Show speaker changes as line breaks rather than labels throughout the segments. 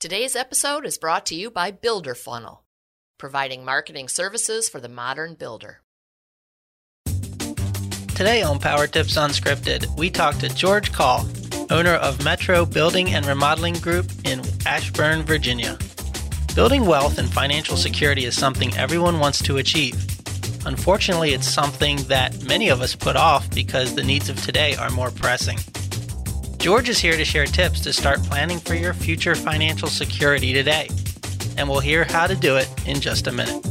Today's episode is brought to you by Builder Funnel, providing marketing services for the modern builder.
Today on Power Tips Unscripted, we talk to George Call, owner of Metro Building and Remodeling Group in Ashburn, Virginia. Building wealth and financial security is something everyone wants to achieve. Unfortunately, it's something that many of us put off because the needs of today are more pressing. George is here to share tips to start planning for your future financial security today, and we'll hear how to do it in just a minute.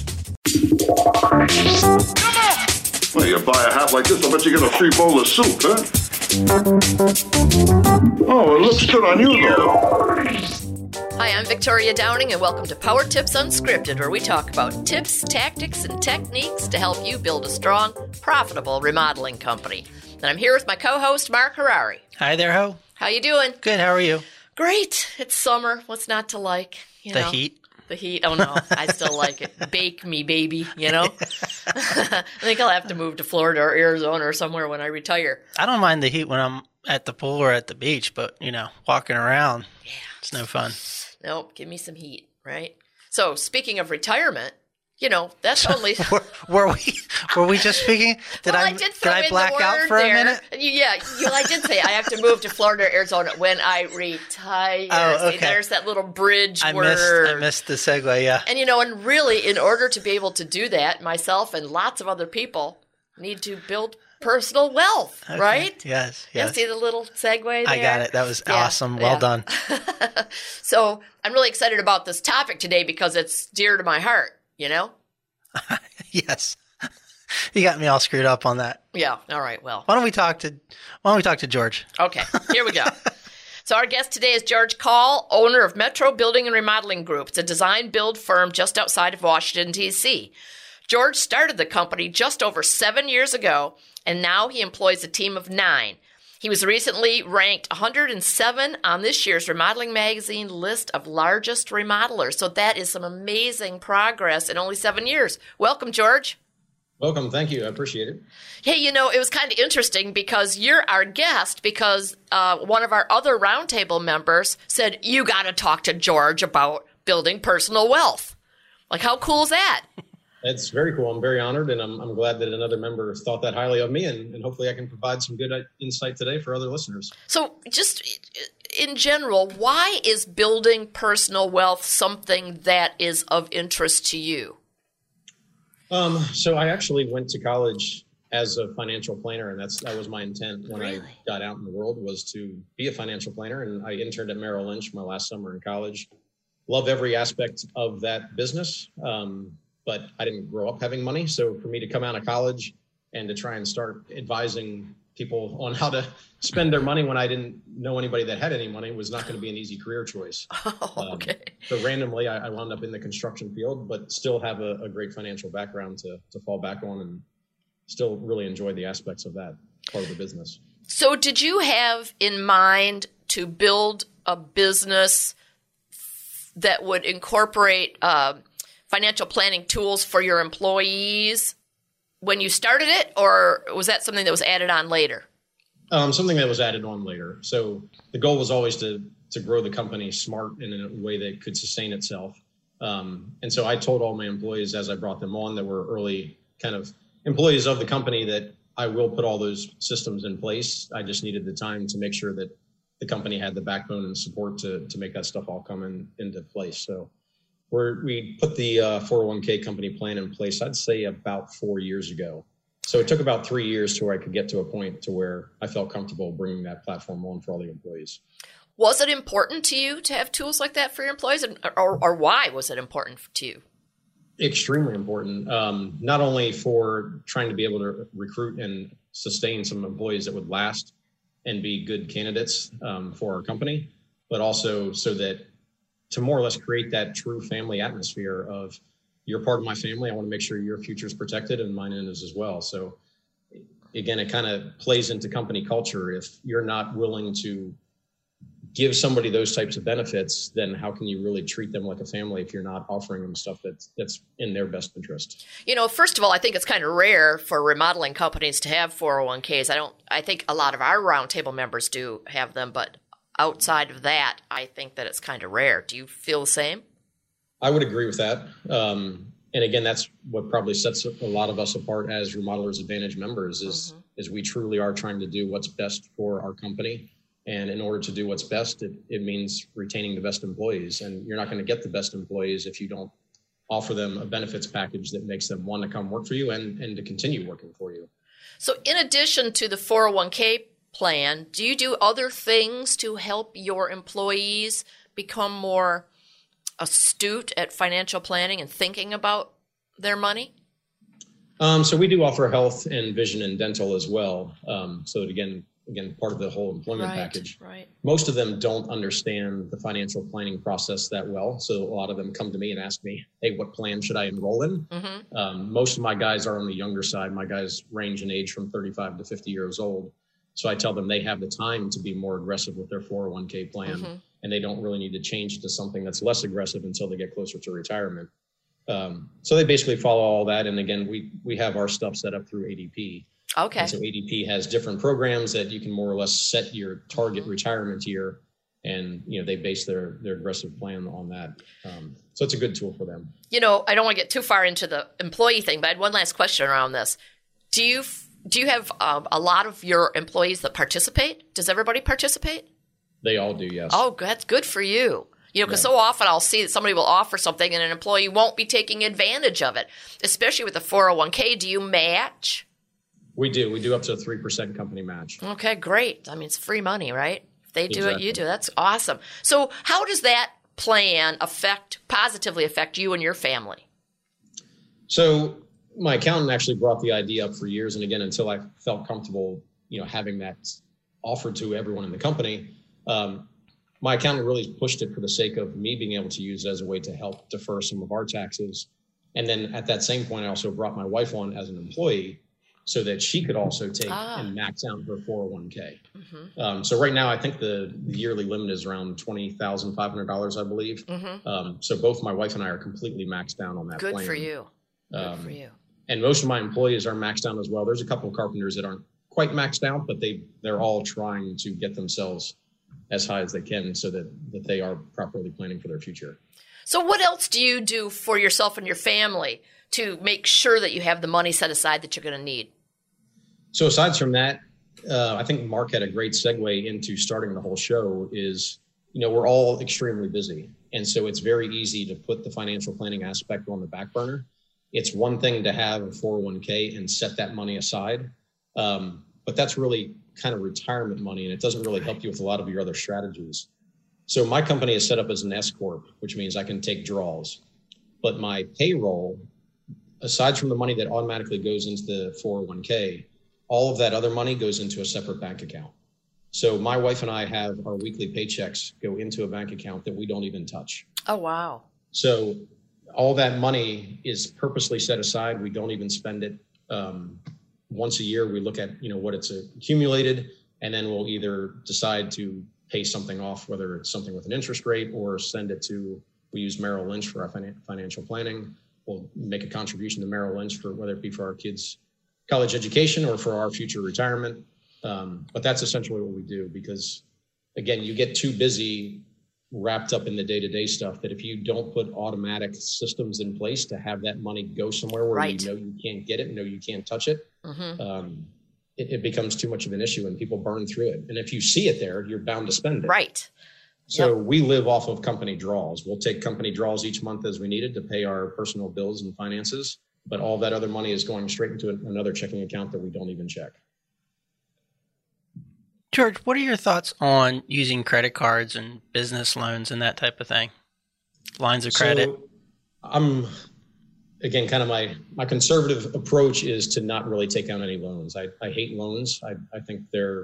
Well, you buy a hat like this, I bet you get a free bowl of soup, huh? Oh, it looks good on you, though.
Hi, I'm Victoria Downing, and welcome to Power Tips Unscripted, where we talk about tips, tactics, and techniques to help you build a strong, profitable remodeling company. And I'm here with my co-host, Mark Harari.
Hi there, Ho.
How you doing?
Good, how are you?
Great. It's summer. What's not to like?
The heat?
The heat. Oh, no. I still like it. Bake me, baby, you know? I think I'll have to move to Florida or Arizona or somewhere when I retire.
I don't mind the heat when I'm at the pool or at the beach, but, walking around, it's no fun.
Nope. Give me some heat, right? So, speaking of retirement, that's only...
Were we just speaking? Did I black out for a minute?
Yeah, I did say I have to move to Florida or Arizona when I retire.
Oh, okay.
See, there's that little bridge
I
word.
missed the segue, yeah.
And, and really, in order to be able to do that, myself and lots of other people need to build personal wealth,
Okay.
right?
Yes.
You see the little segue there?
I got it. That was awesome. Well done.
So I'm really excited about this topic today because it's dear to my heart.
Yes. You got me all screwed up on that.
Yeah. All right. Well,
Why don't we talk to George?
Okay. Here we go. So our guest today is George Call, owner of Metro Building and Remodeling Group. It's a design build firm just outside of Washington, D.C. George started the company just over 7 years ago, and now he employs a team of 9. He was recently ranked 107 on this year's Remodeling Magazine list of largest remodelers. So that is some amazing progress in only 7 years. Welcome, George.
Welcome. Thank you. I appreciate it.
Hey, it was kind of interesting because you're our guest because one of our other roundtable members said, you got to talk to George about building personal wealth. Like, how cool is that?
It's very cool. I'm very honored, and I'm glad that another member thought that highly of me, and hopefully I can provide some good insight today for other listeners.
So just in general, why is building personal wealth something that is of interest to you?
So I actually went to college as a financial planner, and that was my intent when I got out in the world, was to be a financial planner. And I interned at Merrill Lynch my last summer in college. Love every aspect of that business. But I didn't grow up having money. So for me to come out of college and to try and start advising people on how to spend their money when I didn't know anybody that had any money was not going to be an easy career choice.
Oh, okay.
So randomly, I wound up in the construction field, but still have a great financial background to fall back on, and still really enjoy the aspects of that part of the business.
So did you have in mind to build a business that would incorporate financial planning tools for your employees when you started it, or was that something that was added on later?
Something that was added on later. So the goal was always to grow the company smart and in a way that could sustain itself. And so I told all my employees as I brought them on that were early kind of employees of the company that I will put all those systems in place. I just needed the time to make sure that the company had the backbone and support to make that stuff all come into place. So we put the 401k company plan in place, I'd say about 4 years ago. So it took about 3 years to where I could get to a point to where I felt comfortable bringing that platform on for all the employees.
Was it important to you to have tools like that for your employees, or why was it important to you?
Extremely important, not only for trying to be able to recruit and sustain some employees that would last and be good candidates for our company, but also so that to more or less create that true family atmosphere of, you're part of my family. I want to make sure your future is protected and mine is as well. So again, it kind of plays into company culture. If you're not willing to give somebody those types of benefits, then how can you really treat them like a family if you're not offering them stuff that's in their best interest?
First of all, I think it's kind of rare for remodeling companies to have 401ks. I think a lot of our roundtable members do have them, but outside of that, I think that it's kind of rare. Do you feel the same?
I would agree with that. And again, that's what probably sets a lot of us apart as Remodelers Advantage members is we truly are trying to do what's best for our company. And in order to do what's best, it means retaining the best employees. And you're not going to get the best employees if you don't offer them a benefits package that makes them want to come work for you and to continue working for you.
So in addition to the 401k plan, do you do other things to help your employees become more astute at financial planning and thinking about their money?
So we do offer health and vision and dental as well. So that again, part of the whole employment package.
Right.
Most of them don't understand the financial planning process that well. So a lot of them come to me and ask me, hey, what plan should I enroll in? Most of my guys are on the younger side. My guys range in age from 35 to 50 years old. So I tell them they have the time to be more aggressive with their 401k plan, and they don't really need to change it to something that's less aggressive until they get closer to retirement. So they basically follow all that. And again, we have our stuff set up through ADP.
Okay.
And so ADP has different programs that you can more or less set your target retirement year, and they base their aggressive plan on that. So it's a good tool for them.
I don't want to get too far into the employee thing, but I had one last question around this. Do you have a lot of your employees that participate? Does everybody participate?
They all do, yes.
Oh, that's good for you. Because so often I'll see that somebody will offer something and an employee won't be taking advantage of it, especially with the 401k. Do you match?
We do. We do up to a 3% company match.
Okay, great. I mean, it's free money, right? If they do it, you do. That's awesome. So how does that plan positively affect you and your family?
So my accountant actually brought the idea up for years. And again, until I felt comfortable, having that offered to everyone in the company, my accountant really pushed it for the sake of me being able to use it as a way to help defer some of our taxes. And then at that same point, I also brought my wife on as an employee so that she could also take and max out her 401k. So right now, I think the yearly limit is around $20,500, I believe. So both my wife and I are completely maxed down on that plan.
Good for you. Good for you.
And most of my employees are maxed out as well. There's a couple of carpenters that aren't quite maxed out, but they're all trying to get themselves as high as they can so that they are properly planning for their future.
So what else do you do for yourself and your family to make sure that you have the money set aside that you're going to need?
So aside from that, I think Mark had a great segue into starting the whole show is, we're all extremely busy. And so it's very easy to put the financial planning aspect on the back burner. It's one thing to have a 401k and set that money aside. But that's really kind of retirement money, and it doesn't really help you with a lot of your other strategies. So my company is set up as an S Corp, which means I can take draws. But my payroll, aside from the money that automatically goes into the 401k, all of that other money goes into a separate bank account. So my wife and I have our weekly paychecks go into a bank account that we don't even touch.
Oh, wow.
So all that money is purposely set aside. We don't even spend it. Once a year, we look at, what it's accumulated, and then we'll either decide to pay something off, whether it's something with an interest rate, or send it to, we use Merrill Lynch for our financial planning. We'll make a contribution to Merrill Lynch for whether it be for our kids' college education or for our future retirement. But that's essentially what we do because, again, you get too busy wrapped up in the day-to-day stuff that if you don't put automatic systems in place to have that money go somewhere where you can't get it, you can't touch it, it becomes too much of an issue and people burn through it. And if you see it there, you're bound to spend it.
Right.
So we live off of company draws. We'll take company draws each month as we need it to pay our personal bills and finances, but all that other money is going straight into another checking account that we don't even check.
George, what are your thoughts on using credit cards and business loans and that type of thing? Lines of credit?
So I'm, again, kind of my conservative approach is to not really take out any loans. I hate loans. I think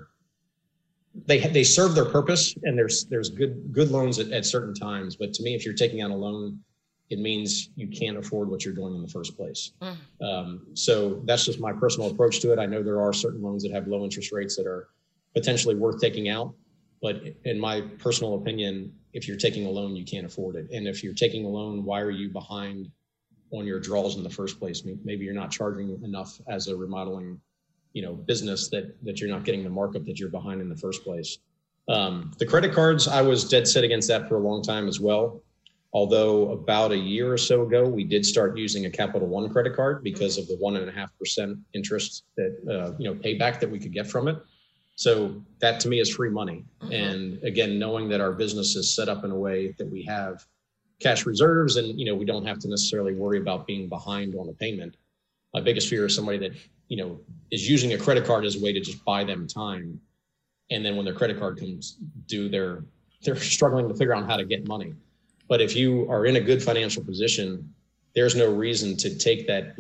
they serve their purpose, and there's good loans at certain times. But to me, if you're taking out a loan, it means you can't afford what you're doing in the first place. So that's just my personal approach to it. I know there are certain loans that have low interest rates that are potentially worth taking out. But in my personal opinion, if you're taking a loan, you can't afford it. And if you're taking a loan, why are you behind on your draws in the first place? Maybe you're not charging enough as a remodeling, business that you're not getting the markup that you're behind in the first place. The credit cards, I was dead set against that for a long time as well. Although about a year or so ago, we did start using a Capital One credit card because of the 1.5% interest that, payback that we could get from it. So that to me is free money. Mm-hmm. And again, knowing that our business is set up in a way that we have cash reserves and, we don't have to necessarily worry about being behind on a payment. My biggest fear is somebody that, is using a credit card as a way to just buy them time. And then when their credit card comes due, they're struggling to figure out how to get money. But if you are in a good financial position, there's no reason to take that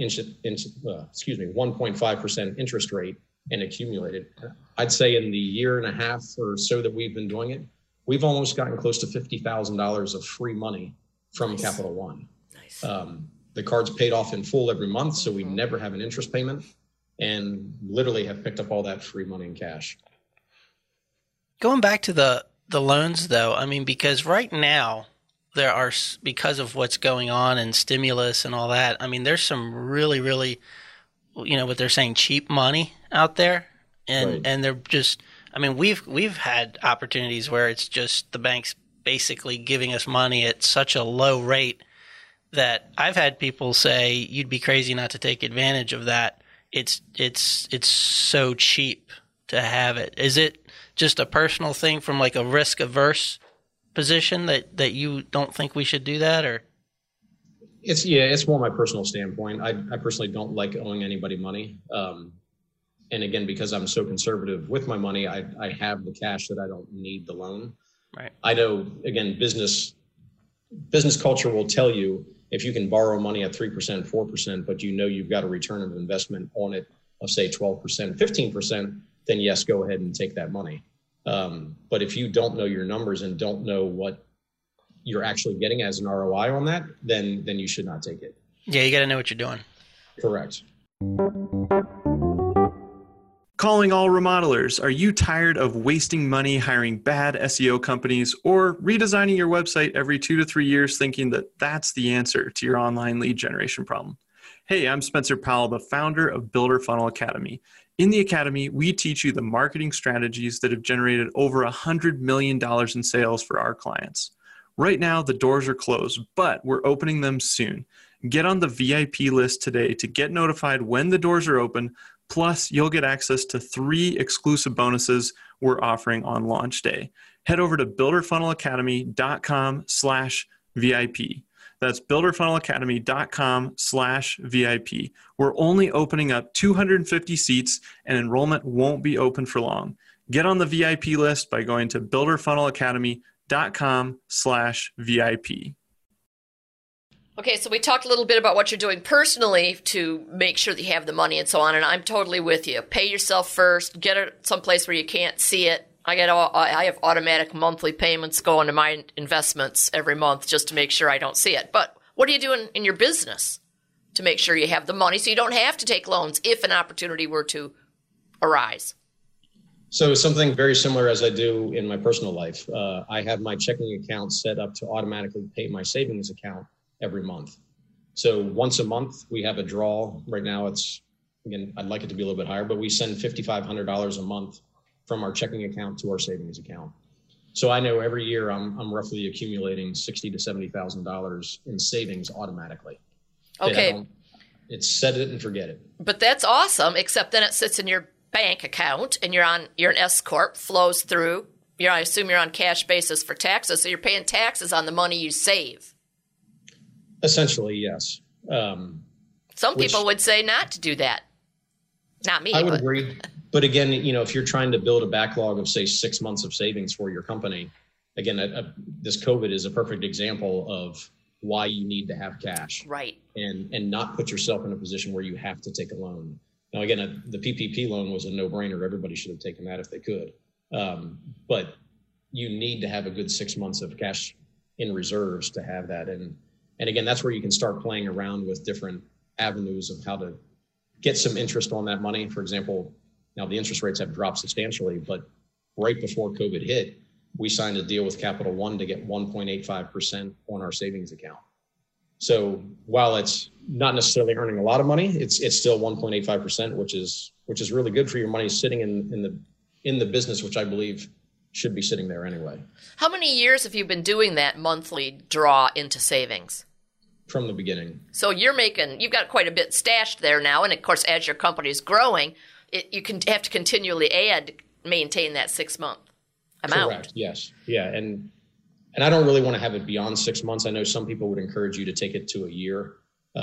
1.5% interest rate and accumulate it. I'd say in the year and a half or so that we've been doing it, we've almost gotten close to $50,000 of free money from nice. Capital One. Nice. The card's paid off in full every month, so we never have an interest payment and literally have picked up all that free money in cash.
Going back to the loans, though, because right now, there are, because of what's going on and stimulus and all that, there's some really, really, what they're saying, cheap money out there. And right. And they're just, we've had opportunities where it's just the bank's basically giving us money at such a low rate that I've had people say, you'd be crazy not to take advantage of that. It's so cheap to have it. Is it just a personal thing from like a risk averse position that you don't think we should do that, or?
It's more my personal standpoint. I personally don't like owing anybody money. And again, because I'm so conservative with my money, I have the cash that I don't need the loan.
Right.
I know, again, business culture will tell you if you can borrow money at 3%, 4%, but you've got a return of investment on it of say 12%, 15%, then yes, go ahead and take that money. But if you don't know your numbers and don't know what you're actually getting as an ROI on that, then you should not take it.
Yeah, you got to know what you're doing.
Correct.
Calling all remodelers. Are you tired of wasting money hiring bad SEO companies or redesigning your website every 2 to 3 years thinking that that's the answer to your online lead generation problem? Hey, I'm Spencer Powell, the founder of Builder Funnel Academy. In the Academy, we teach you the marketing strategies that have generated over $100 million in sales for our clients. Right now, the doors are closed, but we're opening them soon. Get on the VIP list today to get notified when the doors are open. Plus, you'll get access to 3 exclusive bonuses we're offering on launch day. Head over to builderfunnelacademy.com/VIP. That's builderfunnelacademy.com/VIP. We're only opening up 250 seats and enrollment won't be open for long. Get on the VIP list by going to builderfunnelacademy.com/VIP.
Okay, so we talked a little bit about what you're doing personally to make sure that you have the money and so on, and I'm totally with you. Pay yourself first. Get it someplace where you can't see it. I have automatic monthly payments going to my investments every month just to make sure I don't see it. But what are you doing in your business to make sure you have the money so you don't have to take loans if an opportunity were to arise?
So something very similar as I do in my personal life. I have my checking account set up to automatically pay my savings account every month. So once a month, we have a draw. Right now, again, I'd like it to be a little bit higher, but we send $5,500 a month from our checking account to our savings account. So I know every year I'm roughly accumulating $60,000 to $70,000 in savings automatically.
Okay.
It's set it and forget it.
But that's awesome, except then it sits in your bank account and you're an S Corp, flows through. I assume you're on cash basis for taxes, so you're paying taxes on the money you save.
Essentially, yes.
Some people would say not to do that. Not me.
I would agree. But again, if you're trying to build a backlog of, say, 6 months of savings for your company, again, this COVID is a perfect example of why you need to have cash.
Right.
And not put yourself in a position where you have to take a loan. Now, again, the PPP loan was a no-brainer. Everybody should have taken that if they could. But you need to have a good 6 months of cash in reserves to have that. And again, that's where you can start playing around with different avenues of how to get some interest on that money. For example, now the interest rates have dropped substantially, but right before COVID hit, we signed a deal with Capital One to get 1.85% on our savings account. So while it's not necessarily earning a lot of money, it's still 1.85%, which is really good for your money sitting in the business, which I believe should be sitting there anyway.
How many years have you been doing that monthly draw into savings?
From the beginning.
So you've got quite a bit stashed there now. And of course, as your company is growing, you can have to continually maintain that 6-month amount.
Correct. Yes. Yeah. And I don't really want to have it beyond 6 months. I know some people would encourage you to take it to a year.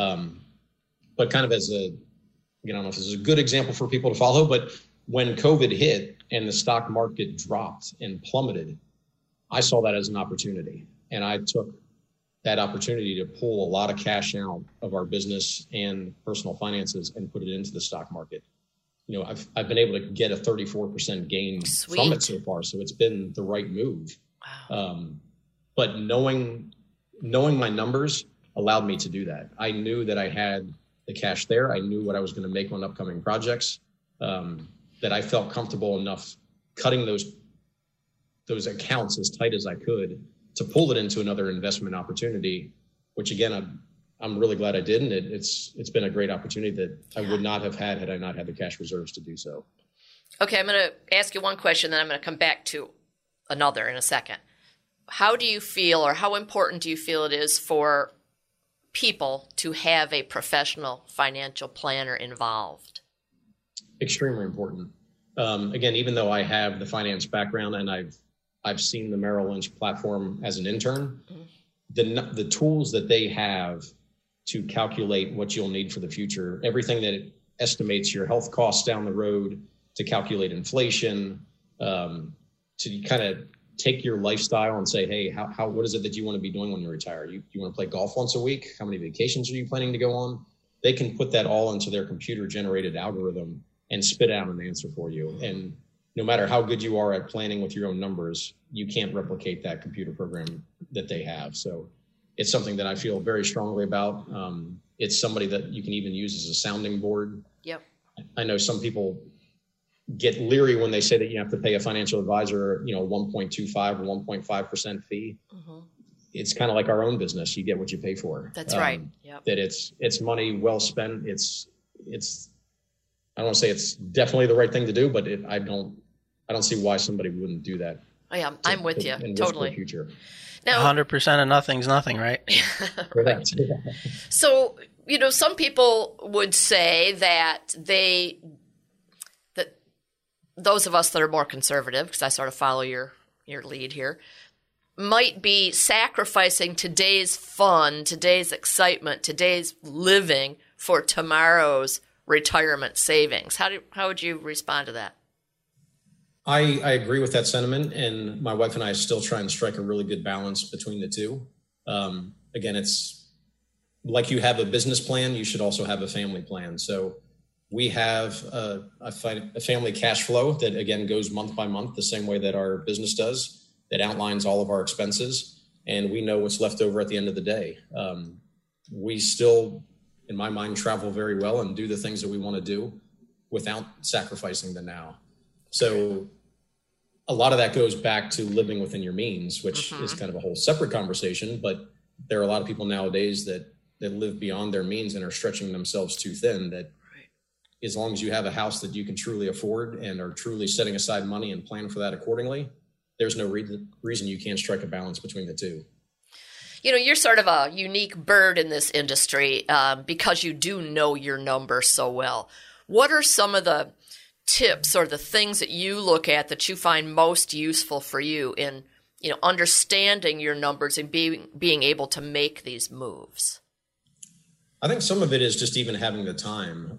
But kind of as I don't know if this is a good example for people to follow, but when COVID hit and the stock market dropped and plummeted, I saw that as an opportunity. And I took that opportunity to pull a lot of cash out of our business and personal finances and put it into the stock market. I've been able to get a 34% gain from it so far. So it's been the right move.
Wow.
But knowing my numbers allowed me to do that. I knew that I had the cash there. I knew what I was going to make on upcoming projects, that I felt comfortable enough cutting those accounts as tight as I could to pull it into another investment opportunity, which again, I'm really glad I did. And it's been a great opportunity that I would not have had I not had the cash reserves to do so.
Okay. I'm going to ask you one question, then I'm going to come back to another in a second. How do you feel, or how important do you feel it is for people to have a professional financial planner involved?
Extremely important. Again, even though I have the finance background and I've seen the Merrill Lynch platform as an intern, the tools that they have to calculate what you'll need for the future, everything that it estimates your health costs down the road, to calculate inflation, to kind of take your lifestyle and say, hey, what is it that you want to be doing when you retire? You want to play golf once a week? How many vacations are you planning to go on? They can put that all into their computer-generated algorithm and spit out an answer for you. And no matter how good you are at planning with your own numbers, you can't replicate that computer program that they have. So it's something that I feel very strongly about. It's somebody that you can even use as a sounding board.
Yep.
I know some people get leery when they say that you have to pay a financial advisor, 1.25 or 1.5% fee. Mm-hmm. It's kind of like our own business. You get what you pay for.
That's right. Yep.
That it's money well spent. It's I don't want to say it's definitely the right thing to do, but I don't see why somebody wouldn't do that.
Oh, yeah, I'm with you totally.
Future.
Now, 100% of nothing's nothing, right?
Correct.
So, some people would say that those of us that are more conservative, because I sort of follow your lead here, might be sacrificing today's fun, today's excitement, today's living for tomorrow's retirement savings. How would you respond to that?
I agree with that sentiment, and my wife and I still try and strike a really good balance between the two. Again, it's like you have a business plan, you should also have a family plan. So we have a family cash flow that, again, goes month by month, the same way that our business does, that outlines all of our expenses, and we know what's left over at the end of the day. We still, in my mind, travel very well and do the things that we want to do without sacrificing the now. So a lot of that goes back to living within your means, which is kind of a whole separate conversation. But there are a lot of people nowadays that live beyond their means and are stretching themselves too thin, that as long as you have a house that you can truly afford and are truly setting aside money and plan for that accordingly, there's no reason you can't strike a balance between the two.
You're sort of a unique bird in this industry because you do know your numbers so well. What are some of the tips or the things that you look at that you find most useful for you in, understanding your numbers and being able to make these moves?
I think some of it is just even having the time.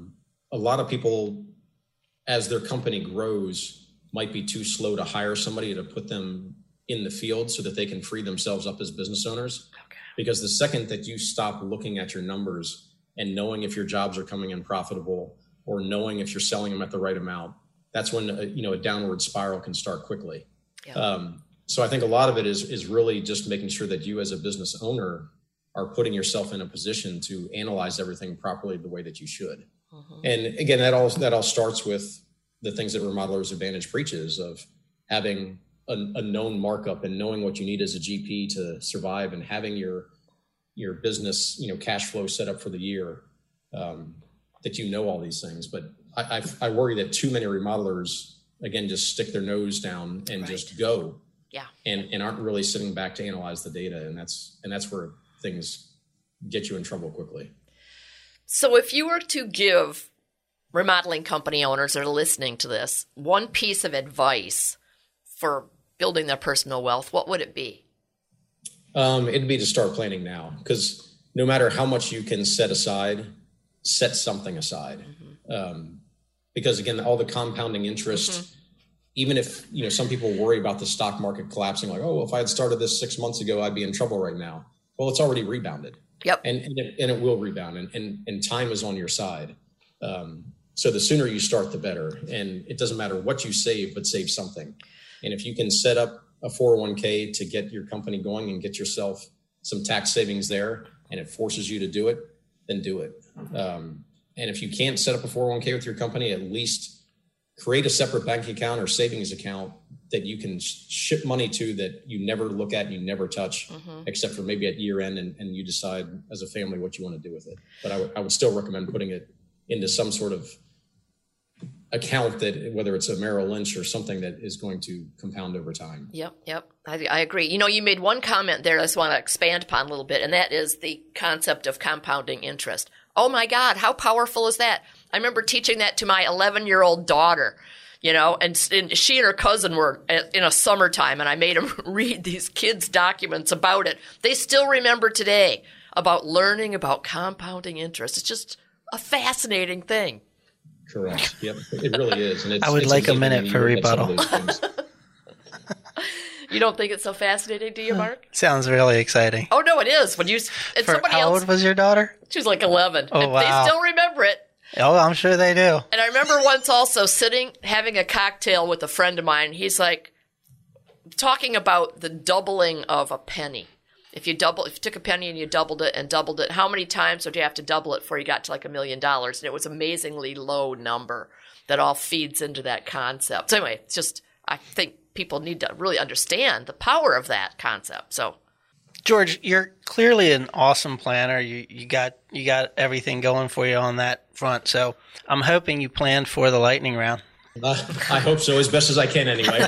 A lot of people, as their company grows, might be too slow to hire somebody to put them in the field so that they can free themselves up as business owners. Okay. Because the second that you stop looking at your numbers and knowing if your jobs are coming in profitable or knowing if you're selling them at the right amount, that's when a downward spiral can start quickly. Yeah. So I think a lot of it is really just making sure that you as a business owner are putting yourself in a position to analyze everything properly the way that you should. Mm-hmm. And again, that all starts with the things that Remodelers Advantage preaches of having a known markup and knowing what you need as a GP to survive and having your business, cash flow set up for the year, that all these things. But I worry that too many remodelers again, just stick their nose down and just go.
Yeah.
And aren't really sitting back to analyze the data. And that's where things get you in trouble quickly.
So if you were to give remodeling company owners that are listening to this one piece of advice for building their personal wealth, what would it be?
It'd be to start planning now, because no matter how much you can set something aside. Because again, all the compounding interest, even if, some people worry about the stock market collapsing, like, oh, if I had started this 6 months ago, I'd be in trouble right now. Well, it's already rebounded.
Yep.
And it will rebound, and time is on your side. So the sooner you start, the better. And it doesn't matter what you save, but save something. And if you can set up a 401k to get your company going and get yourself some tax savings there, and it forces you to do it, then do it. And if you can't set up a 401k with your company, at least create a separate bank account or savings account that you can ship money to that you never look at and you never touch, except for maybe at year end, and you decide as a family what you want to do with it. But I would still recommend putting it into some sort of account that, whether it's a Merrill Lynch or something that is going to compound over time.
Yep. I agree. You made one comment there I just want to expand upon a little bit, and that is the concept of compounding interest. Oh my God, how powerful is that? I remember teaching that to my 11-year-old daughter, and she and her cousin were in a summertime, and I made them read these kids' documents about it. They still remember today about learning about compounding interest. It's just a fascinating thing.
Correct. Yep, it really is. And
I would like a minute for rebuttal.
You don't think it's so fascinating, do you, Mark?
Sounds really exciting.
Oh, no, it is.
How old was your daughter?
She was like 11.
Oh,
and
wow.
They still remember it.
Oh, I'm sure they do.
And I remember once also having a cocktail with a friend of mine. He's like talking about the doubling of a penny. If you took a penny and you doubled it, how many times would you have to double it before you got to like $1 million? And it was an amazingly low number that all feeds into that concept. So anyway, it's just, I think people need to really understand the power of that concept. So,
George, you're clearly an awesome planner. You got everything going for you on that front. So I'm hoping you planned for the lightning round.
I hope so, as best as I can anyway.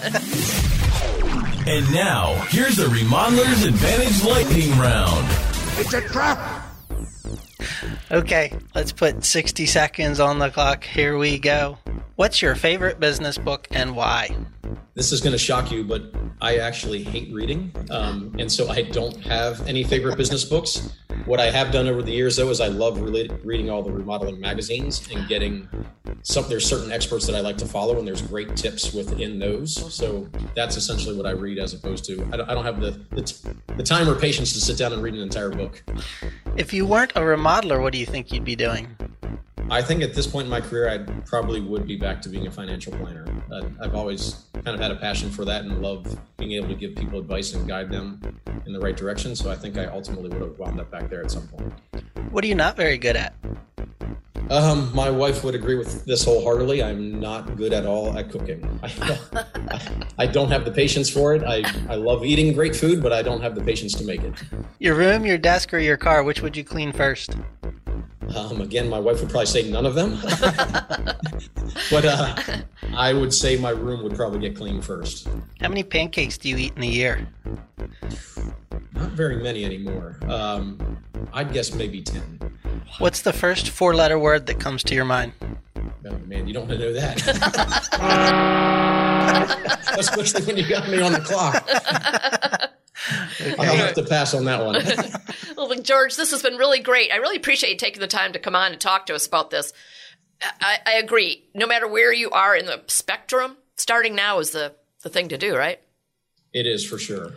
And now, here's the Remodeler's Advantage Lightning Round.
It's a trap!
Okay, let's put 60 seconds on the clock. Here we go. What's your favorite business book and why?
This is going to shock you, but I actually hate reading. And so I don't have any favorite business books. What I have done over the years, though, is I love reading all the remodeling magazines and there's certain experts that I like to follow, and there's great tips within those. So that's essentially what I read, as opposed to, I don't have the time or patience to sit down and read an entire book.
If you weren't a remodeler, what do you think you'd be doing?
I think at this point in my career, I probably would be back to being a financial planner. I've always kind of had a passion for that and love being able to give people advice and guide them in the right direction. So I think I ultimately would have wound up back there at some point.
What are you not very good at?
My wife would agree with this wholeheartedly. I'm not good at all at cooking. I don't have the patience for it. I love eating great food, but I don't have the patience to make it.
Your room, your desk, or your car, which would you clean first?
Again, my wife would probably say none of them. But I would say my room would probably get cleaned first.
How many pancakes do you eat in a year?
Not very many anymore. I'd guess maybe 10.
What's the first 4-letter word that comes to your mind?
Oh, man, you don't want to know that. Especially when you got me on the clock. Okay. I'll have to pass on that one.
Well, George, this has been really great. I really appreciate you taking the time to come on and talk to us about this. I agree. No matter where you are in the spectrum, starting now is the thing to do, right?
It is, for sure.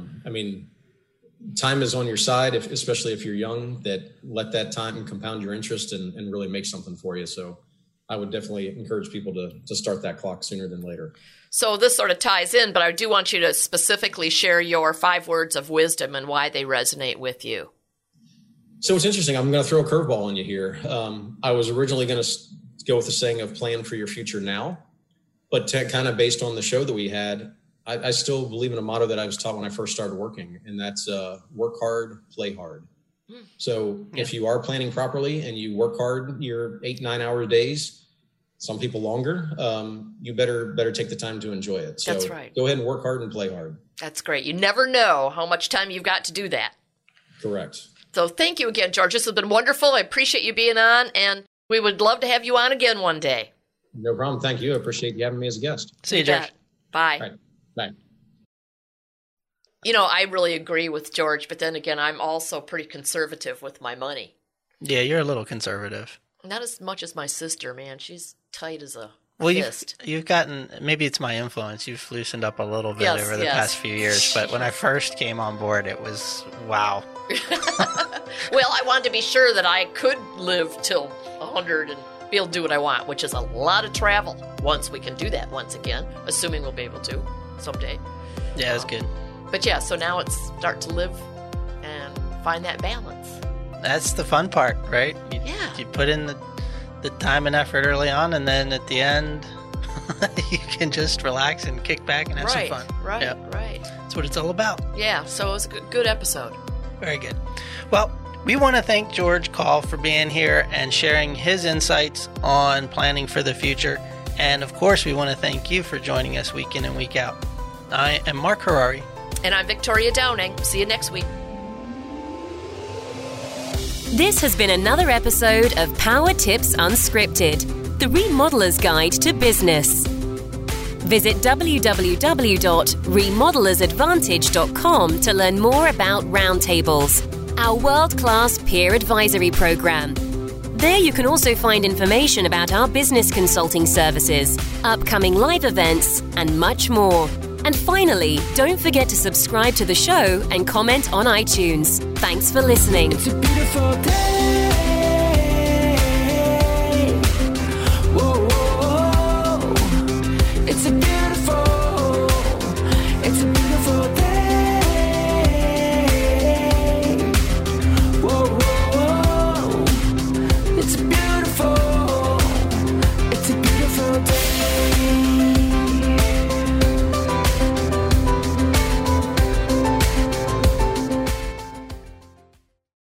Time is on your side, especially if you're young, that let that time compound your interest and really make something for you. So I would definitely encourage people to start that clock sooner than later.
So this sort of ties in, but I do want you to specifically share your 5 words of wisdom and why they resonate with you.
So it's interesting. I'm going to throw a curveball on you here. I was originally going to go with the saying of plan for your future now, but kind of based on the show that we had, I still believe in a motto that I was taught when I first started working, and that's work hard, play hard. So if you are planning properly and you work hard your 8-9 hour days, some people longer. You better take the time to enjoy it. So
That's right.
Go ahead and work hard and play hard.
That's great. You never know how much time you've got to do that.
Correct.
So thank you again, George. This has been wonderful. I appreciate you being on, and we would love to have you on again one day.
No problem. Thank you. I appreciate you having me as a guest.
See you, George.
Bye.
All right. Bye.
You know, I really agree with George, but then again, I'm also pretty conservative with my money.
Yeah, you're a little conservative.
Not as much as my sister, man. She's tight as a
Well,
fist.
you've gotten, maybe it's my influence, you've loosened up a little bit
Yes,
over the
yes.
past few years, but when I first came on board, it was, wow.
Well, I wanted to be sure that I could live till 100 and be able to do what I want, which is a lot of travel. Once we can do that once again, assuming we'll be able to someday.
Yeah, it's good.
But yeah, so now it's start to live and find that balance.
That's the fun part, right?
Yeah.
You put in the time and effort early on, and then at the end, you can just relax and kick back and have some fun.
Right.
That's what it's all about.
Yeah, so it was a good episode.
Very good. Well, we want to thank George Call for being here and sharing his insights on planning for the future. And of course, we want to thank you for joining us week in and week out. I am Mark Harari.
And I'm Victoria Downing. See you next week.
This has been another episode of Power Tips Unscripted, the Remodeler's Guide to Business. Visit www.remodelersadvantage.com to learn more about Roundtables, our world-class peer advisory program. There you can also find information about our business consulting services, upcoming live events, and much more. And finally, don't forget to subscribe to the show and comment on iTunes. Thanks for listening.
It's a beautiful day. Whoa, whoa, whoa. It's a beautiful